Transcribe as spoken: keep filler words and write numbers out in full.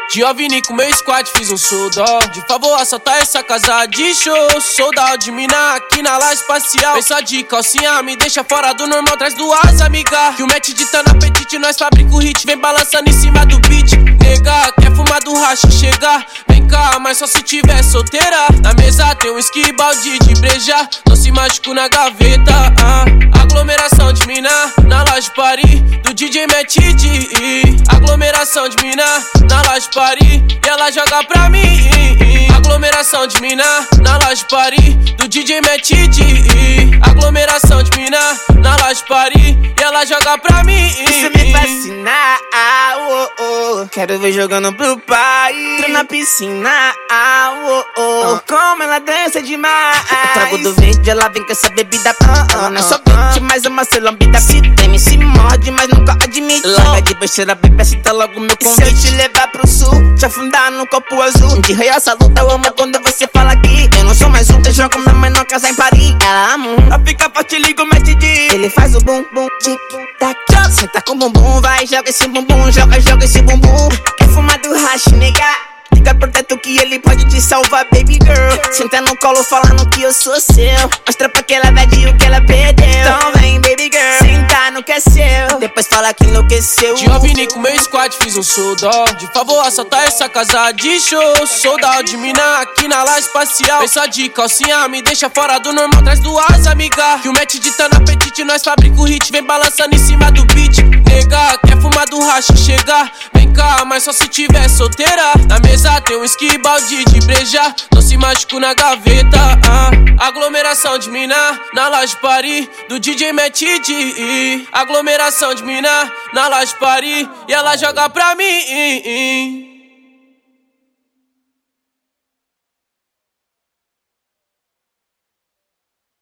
De OVNI com meu squad fiz um soldó. De favor assaltar essa casa de show. Soldado de mina aqui na laje espacial. Vem só de calcinha, me deixa fora do normal, traz duas amiga. Que o match de tá no apetite, nós fabrica o hit. Vem balançando em cima do beat. Nega, quer fumar do racha, chega. Vem cá, mas só se tiver solteira. Na mesa tem um whisky, balde de breja. Doce mágico na gaveta, ah. Aglomeração de mina na laje Paris. Do D J Match D. Aglomeração de mina na laje Paris. E ela joga pra mim. Aglomeração de mina na laje Paris. Do D J Match D. Aglomeração de mina na laje Paris. E ela joga pra mim. Isso me fascina, ah, oh, oh. Quero ver jogando pro pai. Entra na piscina, ah, oh, oh. Como ela dança demais. Eu trago do verde, ela vem com essa bebida. ah, ah, Não é só beat, mas é uma selambida. Se teme, se morde, mas nunca admite. Larga de besteira, bebê, cita logo meu convite. Se eu te levar pro sul, te afundar no copo azul. De rei essa luta, eu amo quando você fala que eu não sou mais um. Eu jogo minha mãe não casa em Paris. Ela ama um, ela fica forte, liga o match de. Ele faz o bum, bum, tic, tac. Senta com o bumbum, vai, joga esse bumbum. Joga, joga esse bumbum. Quer fumar do hash, nega? Liga pro teto que ele pode te salvar, baby girl. Senta no colo falando que eu sou seu. Mostra pra aquela velha o que ela perdeu. Então vem, baby girl, senta no que é seu. Depois fala que enlouqueceu. De OVNI com meu squad fiz um soldó. De favor assaltar essa casa de show. Soldado de mina aqui na laje espacial. Vem só de calcinha, me deixa fora do normal, traz duas amiga. Que o match de tá no apetite, nós fabrica o hit. Vem balançando em cima do beat. Nega, quer fumar do racha, chega. Vem cá, mas só se tiver solteira. Na mesa tem um whisky, balde de breja. Doce mágico na gaveta, ah. Aglomeração de mina na laje Paris. Do D J Match D. Aglomeração de mina na laje Paris. E ela joga pra mim.